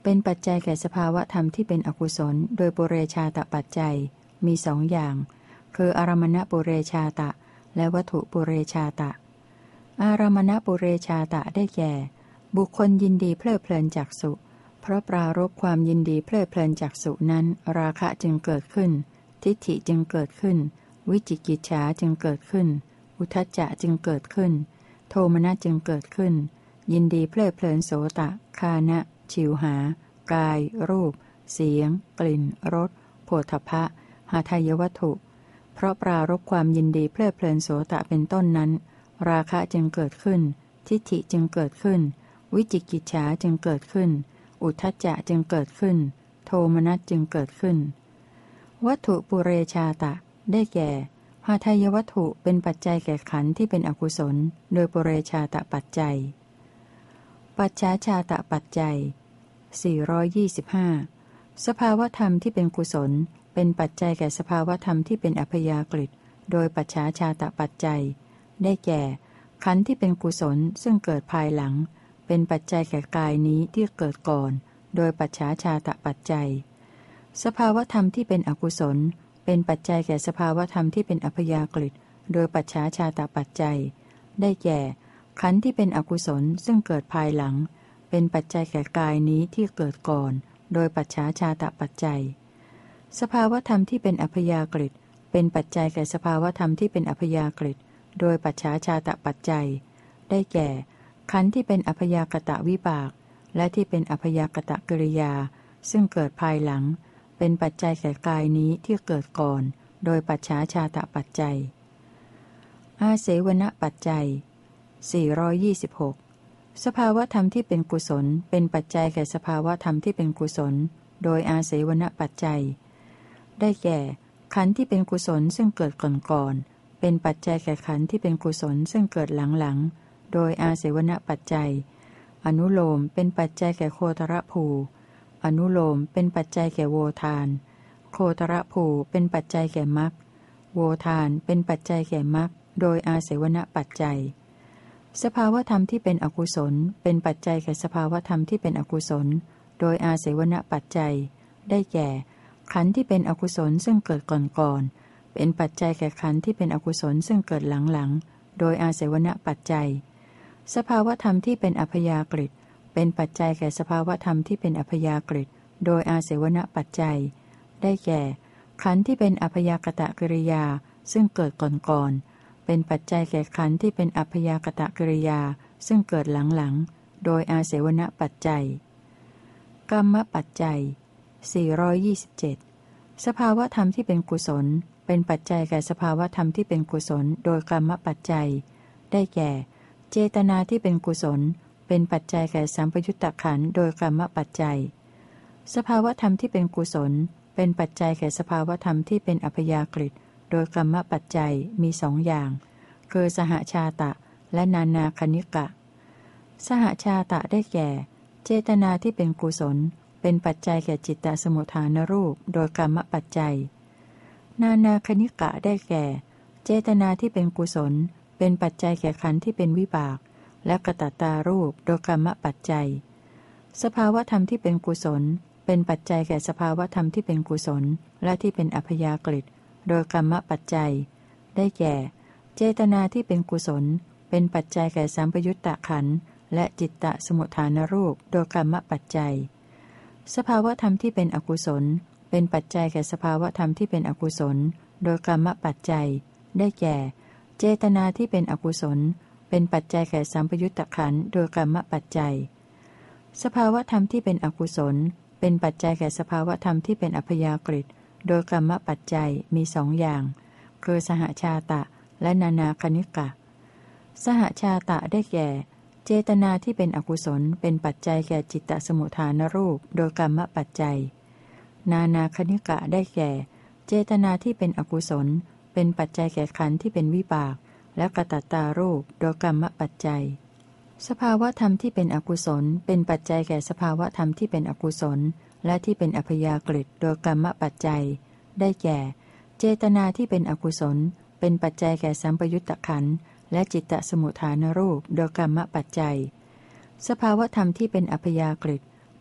เป็นปัจจัยแก่สภาวธรรมที่เป็นอกุศลโดยปุเรชาตปัจจัยมีสองอย่างคืออารมณปุเรชาตะและวัตถุปุเรชาตะอารมณปุเรชาตะได้แก่บุคคลยินดีเพลิดเพลินจักษุเพราะปรารภความยินดีเพลิดเพลินจักษุนั้นราคะจึงเกิดขึ้นทิฏฐิจึงเกิดขึ้นวิจิกิจฉาจึงเกิดขึ้นอุทธัจจะจึงเกิดขึ้นโทมนัสจึงเกิดขึ้นยินดีเพลิดเพลินโสตะฆานะชิวหากายรูปเสียงกลิ่นรสโผฏฐัพพะหทัยวัตถุเพราะปรารภความยินดีเพลิดเพลินโสตะเป็นต้นนั้นราคะจึงเกิดขึ้นทิฏฐิจึงเกิดขึ้นวิจิกิจฉาจึงเกิดขึ้นอุทธัจจะจึงเกิดขึ้นโทมนัสจึงเกิดขึ้นวัตถุปุเรชาตะได้แก่หทัยวัตถุเป็นปัจจัยแก่ขันธ์ที่เป็นอกุศลโดยปุเรชาตะปัจจัยปัจฉาชาตะปัจจัยสี่ร้อยยี่สิบห้าสภาวธรรมที่เป็นกุศลเป็นปัจจัยแก่สภาวธรรมที่เป็นอัพยากฤิโดยปัจฉาชาตะปัจจัยได้แก่ขันธ์ที่เป็นกุศลซึ่งเกิดภายหลังเป็นปัจจัยแก่กายนี้ที่เกิดก่อนโดยปัจฉาชาตะปัจจัยสภาวธรรมที่เป็นอกุศลเป็นปัจจัยแก่สภาวธรรมที่เป็นอัพยากฤิโดยปัจฉาชาตะปัจจัยได้แก่ขันธ์ที่เป็นอกุศลซึ่งเกิดภายหลังเป็นปัจจัยแก่กายนี้ที่เกิดก่อนโดยปัจฉาชาตะปัจจัยสภาวธรรมที่เป็นอัพยากฤิเป็นปัจจัยแก่สภาวธรรมที่เป็นอัพยากฤิโดยปัจฉาชาตะปัจจัยได้แก่ขันธ์ที่เป็นอัพยากตะวิบากและที่เป็นอัพยากตะกิริยาซึ่งเกิดภายหลังเป็นปัจจัยแก่กายนี้ที่เกิดก่อนโดยปัจฉาชาตะปัจจัยอาเสวณปัจจัยสี่ร้อยยี่สิบหกสภาวธรรมที่เป็นกุศลเป็นปัจจัยแก่สภาวธรรมที่เป็นกุศลโดยอาเสวณปัจจัยได้แก่ขันธ์ที่เป็นกุศลซึ่งเกิดก่อนก่อนเป็นปัจจัยแก่ขันธ์ที่เป็นกุศลซึ่งเกิดหลังหลังโดยอาเสวณปัจจัยอนุโลมเป็นปัจจัยแก่โคตรภูอนุโลมเป็นปัจจัยแก่โวทานโคตรภูเป็นปัจจัยแก่มรรคโวทานเป็นปัจจัยแก่มรรคโดยอาเสวณปัจจัยสภาวธรรมที่เป็นอกุศลเป็นปัจจัยแก่สภาวธรรมที่เป็นอกุศลโดยอาเสวณปัจจัยได้แก่ขันธ์ที่เป็นอกุศลซึ่งเกิดก่อนก่อนเป็นปัจจัยแก่ขันธ์ที่เป็นอกุศลซึ่งเกิดหลังหลังโดยอาเสวณปัจจัยสภาวธรรมที่เป็นอัพยากฤิเป็นปัจจัยแก่สภาวธรรมที่เป็นอัพยากฤิโดยอาเสวณปัจจัยได้แก่ขันธ์ที่เป็นอัพยากตะกิริยาซึ่งเกิดก่อนก่อนเป็นปัจจัยแก่ขันธ์ที่เป็นอัพยากตะกิริยาซึ่งเกิดหลังหลังโดยอาเสวณปัจจัยกรรมปัจจัยสี่ร้อยยี่สิบเจ็ดสภาวธรรมที่เป็นกุศลเป็นปัจจัยแก่สภาวธรรมที่เป็นกุศลโดยกรรมปัจจัยได้แก่เจตนาที่เป็นกุศลเป็นปัจจัยแก่สัมปยุตตะขันธ์โดยกรรมปัจจัยสภาวธรรมที่เป็นกุศลเป็นปัจจัยแก่สภาวธรรมที่เป็นอัพยากฤิโดยกรรมปัจจัยมีสองอย่างคือสหชาตะและนานาคณิกะสหชาตะได้แก่เจตนาที่เป็นกุศลเป็นปัจจัยแก่จิตตสมุทฐานรูปโดยกรรมปัจจัยนานาคณิกะได้แก่เจตนาที่เป็นกุศลเป็นปัจจัยแก่ขันธ์ที่เป็นวิบากและกตัตตารูปโดยกรรมปัจจัยสภาวธรรมที่เป็นกุศลเป็นปัจจัยแก่สภาวธรรมที่เป็นกุศลและที่เป็นอัพยากฤิโดยกรรมปัจจัยได้แก่เจตนาที่เป็นกุศลเป็นปัจจัยแก่สัมปยุตตะขันธ์และจิตตสมุทฐานรูปโดยกรรมปัจจัยสภาวธรรมที่เป็นอกุศลเป็นปัจจัยแก่สภาวธรรมที่เป็นอกุศลโดยกรรมปัจจัยได้แก่เจตนาที่เป็นอกุศลเป็นปัจจัยแก่สัมปยุตตะขันธ์โดยกรรมปัจจัยสภาวธรรมที่เป็นอกุศลเป็นปัจจัยแก่สภาวธรรมที่เป็นอัพยากฤิโดยกรรมปัจจัยมีสองอย่างคือสหชาตะและนานาคณิกะสหชาตะได้แก่เจตนาที่เป็นอกุศลเป็นปัจจัยแก่จิตตสมุทฐานรูปโดยกรรมปัจจัยนานาคณิกะได้แก่เจตนาที่เป็นอกุศลเป็นปัจจัยแก่ขันธ์ที่เป็นวิบากและกตัตตารูปโดยกรรมปัจจัยสภาวธรรมที่เป็นอกุศลเป็นปัจจัยแก่สภาวธรรมที่เป็นอกุศลและที่เป็นอัพยากฤิโดยกรรมปัจจัยได้แก่เจตนาที่เป็นอกุศลเป็นปัจจัยแก่สัมปยุตตะขันธ์และจิตตสมุทฐานรูปโดยกรรมปัจจัยสภาวธรรมที่เป็นอัพยากฤิ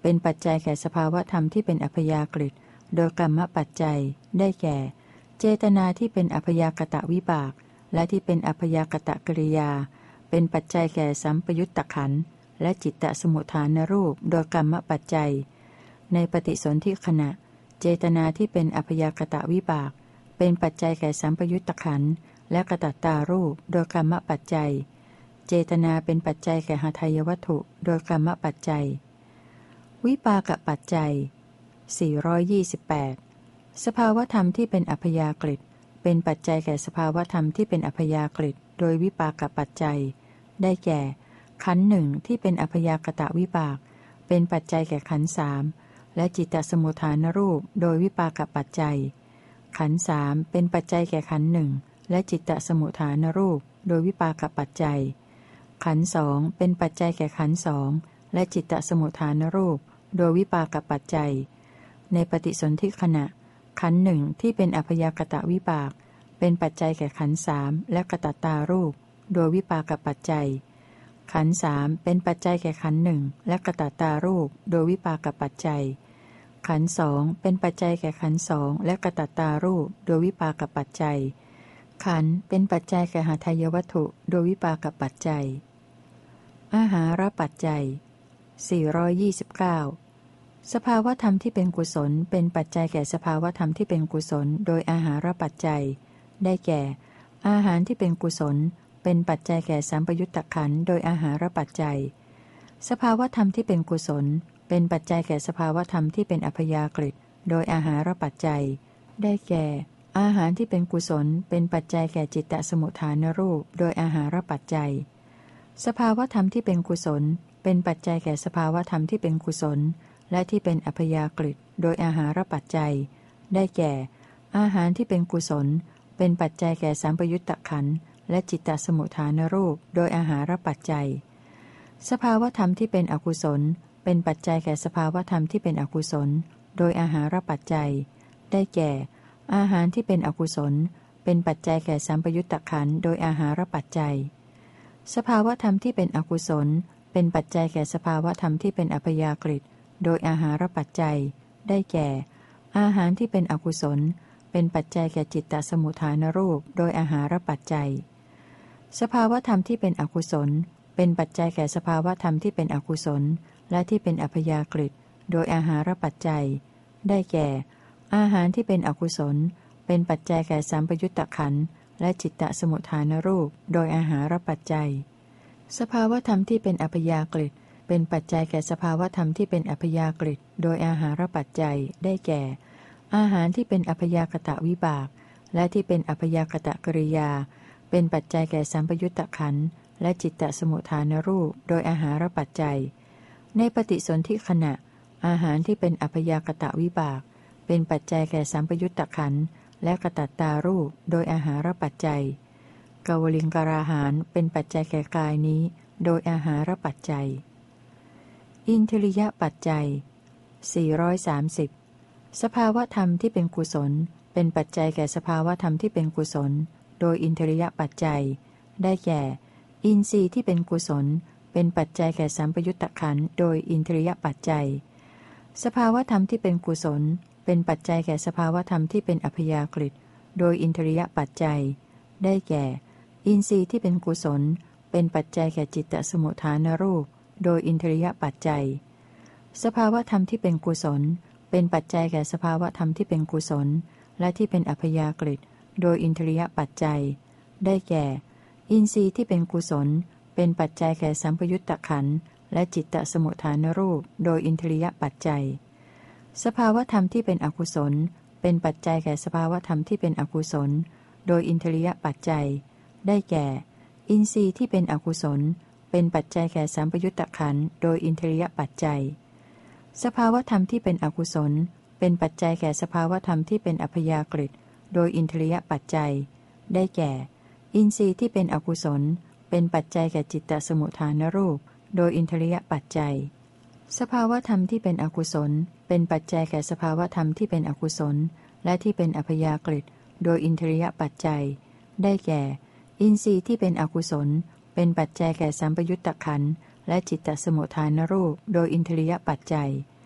เป็นปัจจัยแก่สภาวธรรมที่เป็นอัพยากฤิโดยกรรมปัจจัยได้แก่ เจตนาที่เป็นอัพยากตะวิบากและที่เป็นอัพยากตะกริยาเป็นปัจจัยแก่สัมปยุตตะขันธ์และจิตตสมุทฐานรูปโดยกรรมปัจจัยในปฏิสนธิขณะเจตนาที่เป็นอัพยากตะวิบากเป็นปัจจัยแก่สัมปยุตตะขันธ์และกตัตตารูปโดยกรรมปัจจัยเจตนาเป็นปัจจัยแก่หทัยวัตถุโดยกรรมปัจจัยวิปากปัจจัยสี่ร้อยยี่สิบแปดสภาวธรรมที่เป็นอัพยากฤิเป็นปัจจัยแก่สภาวธรรมที่เป็นอัพยากฤิโดยวิปากปัจจัยได้แก่ขันธ์หนึ่งที่เป็นอัพยากตะวิบากเป็นปัจจัยแก่ขันธ์สามและจิตตสมุทฐานรูปโดยวิปากปัจจัยขันธ์สามเป็นปัจจัยแก่ขันธ์หนึ่งและจิตตสมุทฐานรูปโดยวิปากปัจจัยขันธ์สองเป็นปัจจัยแก่ขันธ์สองและจิตตสมุทฐานรูปโดยวิปากปัจจัยในปฏิสนธิขณะขันธ์หนึ่งที่เป็นอัพยากตะวิบากเป็นปัจจัยแก่ขันธ์สามและกตัตตารูปโดยวิปากปัจจัยขันธ์สามเป็นปัจจัยแก่ขันธ์หนึ่งและกตัตตารูปโดยวิปากปัจจัยขันธ์สองเป็นปัจจัยแก่ขันธ์สองและกตัตตารูปโดยวิปากปัจจัยขันธ์เป็นปัจจัยแก่หทัยวัตถุโดยวิปากปัจจัยอาหารปัจจัยสี่ร้อยยี่สิบเก้าสภาวธรรมที่เป็นกุศลเป็นปัจจัยแก่สภาวธรรมที่เป็นกุศลโดยอาหารปัจจัยได้แก่อาหารที่เป็นกุศลเป็นปัจจัยแก่สัมปยุตตะขันธ์โดยอาหารปัจจัยสภาวธรรมที่เป็นกุศลเป็นปัจจัยแก่สภาวธรรมที่เป็นอัพยากฤิโดยอาหารปัจจัยได้แก่อาหารที่เป็นกุศลเป็นปัจจัยแก่จิตตสมุทฐานรูปโดยอาหารปัจจัยสภาวธรรมที่เป็นกุศลเป็นปัจจัยแก่สภาวธรรมที่เป็นกุศลและที่เป็นอัพยากฤิโดยอาหารปัจจัยได้แก่อาหารที่เป็นกุศลเป็นปัจจัยแก่สัมปยุตตะขันธ์และจิตตสมุทฐานรูปโดยอาหารปัจจัยสภาวธรรมที่เป็นอกุศลเป็นปัจจัยแก่สภาวธรรมที่เป็นอกุศลโดยอาหารปัจจัยได้แก่อาหารที่เป็นอกุศลเป็นปัจจัยแก่สัมปยุตตะขันธ์โดยอาหารปัจจัยสภาวธรรมที่เป็นอกุศลเป็นปัจจัยแก่สภาวธรรมที่เป็นอัพยากฤิโดยอาหารปัจจัยได้แก่อาหารที่เป็นอกุศลเป็นปัจจัยแก่จิตตสมุทฐานรูปโดยอาหารปัจจัยสภาวธรรมที่เป็นอกุศลเป็นปัจจัยแก่สภาวธรรมที่เป็นอกุศลและที่เป็นอัพยากฤิโดยอาหารปัจจัยได้แก่อาหารที่เป็นอกุศลเป็นปัจจัยแก่สัมปยุตตะขันธ์และจิตตสมุทฐานรูปโดยอาหารปัจจัยสภาวธรรมที่เป็นอัพยากฤิเป็นปัจจัยแก่สภาวธรรมที่เป็นอัพยากฤิโดยอาหารปัจจัยได้แก่อาหารที่เป็นอัพยากตะวิบากและที่เป็นอัพยากตะกริยาเป็นปัจจัยแก่สัมปยุตตะขันธ์และจิตตสมุทฐานรูปโดยอาหารปัจจัยในปฏิสนธิขณะอาหารที่เป็นอัพยากตะวิบากเป็นปัจจัยแก่สัมปยุตตะขันธ์และกตัตตารูปโดยอาหารปัจจัยกวลิงกราหารเป็นปัจจัยแก่กายนี้โดยอาหารปัจจัยอินทริยปัจจัยสี่ร้อยสามสิบสภาวธรรมที่เป็นกุศลเป็นปัจจัยแก่สภาวธรรมที่เป็นกุศลโดยอินทริยปัจจัยได้แก่อินทรีย์ที่เป็นกุศลเป็นปัจจัยแก่สัมปยุตตะขันธ์โดยอินทริยปัจจัยสภาวธรรมที่เป็นกุศลเป็นปัจจัยแก่สภาวธรรมที่เป็นอัพยากฤิโดยอินทริยปัจจัยได้แก่อินทรีย์ที่เป็นกุศลเป็นปัจจัยแก่จิตตสมุทฐานรูปโดยอินทริยปัจจัยสภาวธรรมที่เป็นกุศลเป็นปัจจัยแก่สภาวธรรมที่เป็นกุศลและที่เป็นอัพยากฤิโดยอินทริยปัจจัยได้แก่อินทรีย์ที่เป็นกุศลเป็นปัจจัยแก่สัมปยุตตะขันธ์และจิตตสมุทฐานรูปโดยอินทริยปัจจัยสภาวธรรมที่เป็นอกุศลเป็นปัจจัยแก่สภาวธรรมที่เป็นอกุศลโดยอินทริยปัจจัยได้แก่อินทรีย์ที่เป็นอกุศลเป็นปัจจัยแก่สัมปยุตตะขันธ์โดยอินทริยปัจจัยสภาวธรรมที่เป็นอกุศลเป็นปัจจัยแก่สภาวธรรมที่เป็นอัพยากฤิโดยอินทริยปัจจัยได้แก่อินทรีย์ที่เป็นอกุศลเป็นปัจจัยแก่จิตตสมุทฐานรูปโดยอินทริยปัจจัยสภาวธรรมที่เป็นอกุศลเป็นปัจจัยแก่สภาวธรรมที่เป็นอกุศลและที่เป็นอัพยากฤิโดยอินทริยปัจจัยได้แก่อินทรีย์ที่เป็นอกุศลเป็นปัจจัยแก่สัมปยุตตะขันธ์และจิตตสมุทฐานรูปโดยอินทริยปัจจัย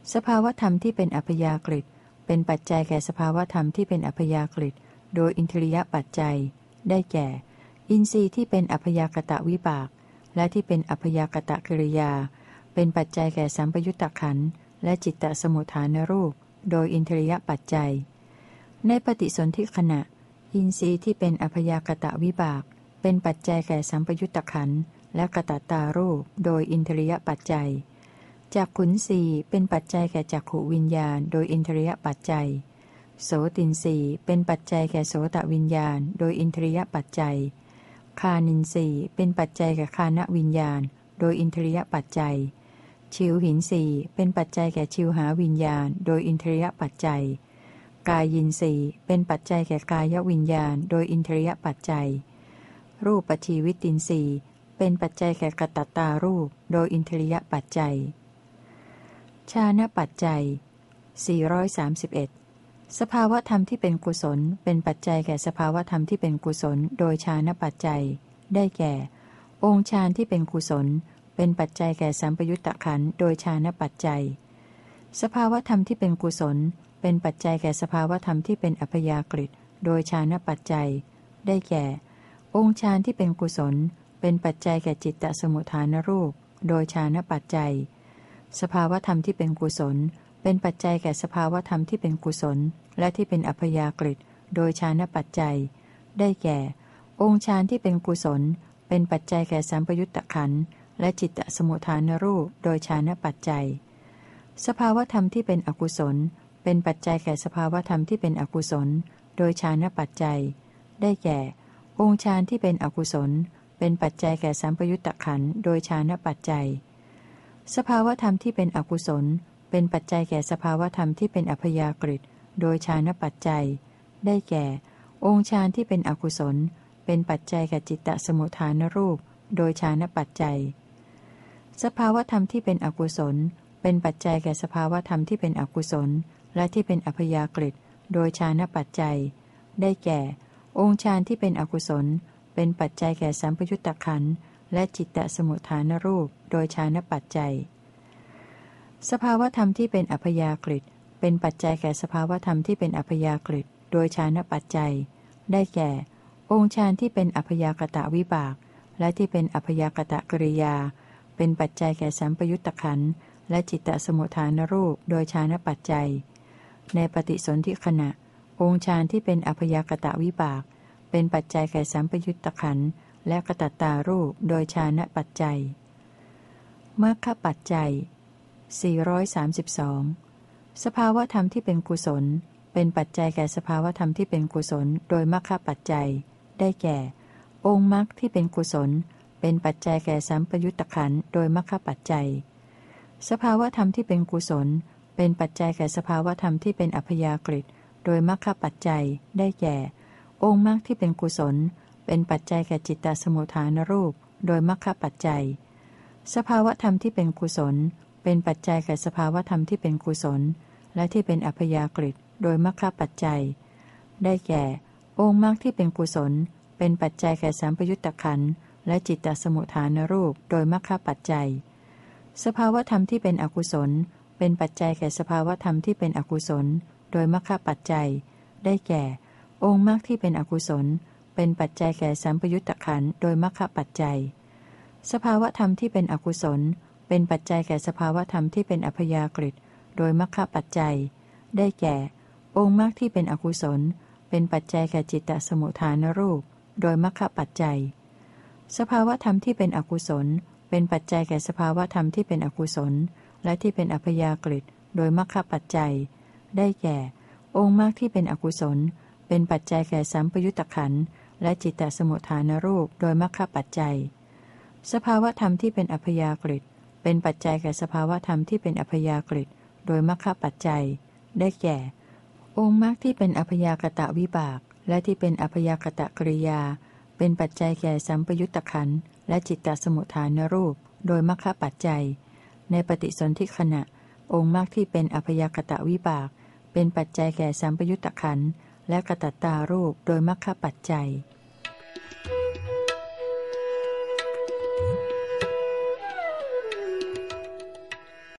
สภาวธรรมที่เป็นอัพยากฤิเป็นปัจจัยแก่สภาวธรรมที่เป็นอัพยากฤิโดยอินทรียปัจจัยได้แก่ อินทรีย์ที่เป็นอัพยากตะวิบากและที่เป็นอัพยากตะกิริยาเป็นปัจจัยแก่สัมปยุตตะขันธ์และจิตตสมุทฐานรูปโดยอินทรียปัจจัยในปฏิสนธิขณะอินทรีย์ที่เป็นอัพยากตะวิบากเป็นปัจจัยแก่สัมปยุตตะขันธ์และกตัตตารูปโดยอินทรียปัจจัยจักขุนสีเป็นปัจจัยแก่จักขวิญญาณโดยอินทรียปัจจัยโสตินสีเป็นปัจจัยแก่โสตวิญญาณโดยอินทรียปัจจัยคานินสีเป็นปัจจัยแก่คานวิญญาณโดยอินทรียปัจจัยชิวหินสีเป็นปัจจัยแก่ชิวหาวิญญาณโดยอินทรียปัจจัยกายินสีเป็นปัจจัยแก่กายวิญญาณโดยอินทรียปัจจัยรูปปัจจีวิตินสีเป็นปัจจัยแก่กตัตตารูปโดยอินทรียปัจจัยฌานปัจจัยสี่ร้อยสามสิบเอ็ดสภาวธรรมที่เป็นกุศลเป็นปัจจัยแก่สภาวธรรมที่เป็นกุศลโดยฌานปัจจัยได้แก่องค์ฌานที่เป็นกุศลเป็นปัจจัยแก่สัมปยุตตะขันธ์โดยฌานปัจจัยสภาวธรรมที่เป็นกุศลเป็นปัจจัยแก่สภาวธรรมที่เป็นอัพยากฤิโดยฌานปัจจัยได้แก่องค์ฌานที่เป็นกุศลเป็นปัจจัยแก่จิตตสมุทฐานรูปโดยฌานปัจจัยสภาวธรรมที่เป็นกุศลเป็นปัจจัยแก่สภาวธรรมที่เป็นกุศลและที่เป็นอัพยากฤิโดยฌานปัจจัยได้แก่องค์ฌานที่เป็นกุศลเป็นปัจจัยแก่สัมปยุตตะขันธ์และจิตตสมุทฐานรูปโดยฌานปัจจัยสภาวธรรมที่เป็นอกุศลเป็นปัจจัยแก่สภาวธรรมที่เป็นอกุศลโดยฌานปัจจัยได้แก่องค์ฌานที่เป็นอกุศลเป็นปัจจัยแก่สัมปยุตตะขันธ์โดยฌานปัจจัยสภาวธรรมที่เป็นอกุศลเป็นปัจจัยแก่สภาวธรรมที่เป็นอัพยากฤิโดยฌานปัจจัยได้แก่องค์ฌานที่เป็นอกุศลเป็นปัจจัยแก่จิตตสมุทฐานรูปโดยฌานปัจจัยสภาวธรรมที่เป็นอกุศลเป็นปัจจัยแก่สภาวธรรมที่เป็นอกุศลและที่เป็นอัพยากฤิโดยฌานปัจจัยได้แก่องค์ฌานที่เป็นอกุศลเป็นปัจจัยแก่สัมปยุตตะขันธ์และจิตตสมุทฐานรูปโดยฌานปัจจัยสภาวธรรมที่เป็นอัพยากฤิเป็นปัจจัยแก่สภาวธรรมที่เป็นอัพยากฤิโดยฌานปัจจัยได้แก่องค์ฌานที่เป็นอัพยากตะวิบากและที่เป็นอัพยากตะกิริยาเป็นปัจจัยแก่สัมปยุตตะขันธ์และจิตตสมุทฐานรูปโดยฌานปัจจัยในปฏิสนธิขณะองค์ฌานที่เป็นอัพยากตะวิบากเป็นปัจจัยแก่สัมปยุตตะขันธ์และกตัตตารูปโดยฌานปัจจัยมรรคปัจจัยสี่ร้อยสามสิบสองสภาวธรรมที่เป็นกุศลเป็นปัจจัยแก่สภาวธรรมที่เป็นกุศลโดยมรรคปัจจัยได้แก่องค์มรรคที่เป็นกุศลเป็นปัจจัยแก่สัมปยุตตะขันธ์โดยมรรคปัจจัยสภาวธรรมที่เป็นกุศลเป็นปัจจัยแก่สภาวธรรมที่เป็นอัพยากฤิโดยมรรคปัจจัยได้แก่องค์มรรคที่เป็นกุศลเป็นปัจจัยแก่จิตตสมุทฐานรูปโดยมรรคปัจจัยสภาวธรรมที่เป็นกุศลเป็นปัจจัยแก่สภาวธรรมที่เป็นกุศลและที่เป็นอัพยากฤิโดยมรรคปัจจัยได้แก่องค์มรรคที่เป็นกุศลเป็นปัจจัยแก่สัมปยุตตะขันธ์และจิตตสมุทฐานรูปโดยมรรคปัจจัยสภาวธรรมที่เป็นอกุศลเป็นปัจจัยแก่สภาวธรรมที่เป็นอกุศลโดยมรรคปัจจัยได้แก่องค์มรรคที่เป็นอกุศลเป็นปัจจัยแก่สัมปยุตตะขันธ์โดยมรรคปัจจัยสภาวธรรมที่เป็นอกุศลเป็นปัจจัยแก่สภาวธรรมที่เป็นอัพยากฤิโดยมรรคปัจจัยได้แก่องค์มรรคที่เป็นอกุศลเป็นปัจจัยแก่จิตตสมุทฐานรูปโดยมรรคปัจจัยสภาวธรรมที่เป็นอกุศลเป็นปัจจัยแก่สภาวธรรมที่เป็นอกุศลและที่เป็นอัพยากฤิโดยมรรคปัจจัยได้แก่องค์มรรคที่เป็นอกุศลเป็นปัจจัยแก่สัมปยุตตะขันธ์และจิตตสมุทฐานรูปโดยมรรคปัจจัยสภาวธรรมที่เป็นอัพยากฤิเป็นปัจจัยแก่สภาวธรรมที่เป็นอัพยากฤิโดยมรรคปัจจัยได้แก่องค์มรรคที่เป็นอัพยากตะวิบากและที่เป็นอัพยากตะกิริยาเป็นปัจจัยแก่สัมปยุตตะขันธ์และจิตตสมุทฐานรูปโดยมรรคปัจจัยในปฏิสนธิขณะองค์มรรคที่เป็นอัพยากตะวิบากเป็นปัจจัยแก่สัมปยุตตะขันธ์และกตัตตารูปโดยมรรคปัจจัย